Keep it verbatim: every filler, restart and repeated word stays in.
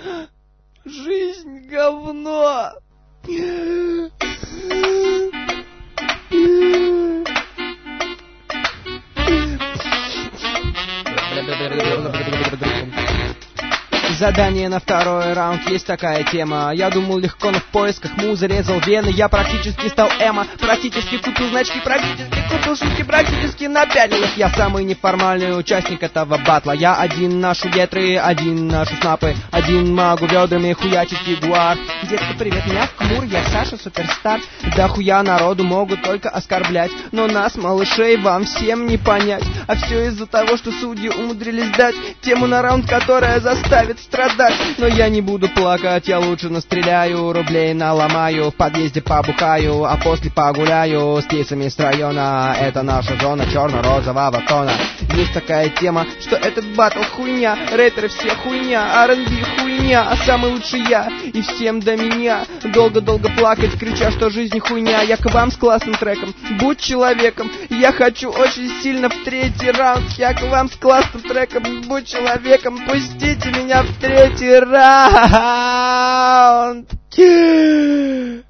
Жизнь говно. Задание на второй раунд, есть такая тема. Я думал легко, но в поисках му зарезал вены. Я практически стал эмо, практически купил значки, практически купил шутки, практически напялил их. Я самый неформальный участник этого батла. Я один ношу гетры, один ношу снапы, один могу ведрами хуячить ягуар. Детка, привет, меня Хмур, я Саша, суперстар. Да хуя народу могут только оскорблять, но нас, малышей, вам всем не понять. А все из-за того, что судьи умудрились дать тему на раунд, которая заставит страдать. Но я не буду плакать, я лучше настреляю, рублей наломаю, в подъезде побухаю, а после погуляю с кейсами с района. Это наша зона черно-розового тона. Есть такая тема, что этот батл хуйня, рэперы все хуйня, ар энд би хуйня, а самый лучший я, и всем до меня долго-долго плакать, крича, что жизнь хуйня. Я к вам с классным треком, будь человеком. Я хочу очень сильно в третий раунд. Я к вам с классным треком, будь человеком. Пустите меня в третий раунд.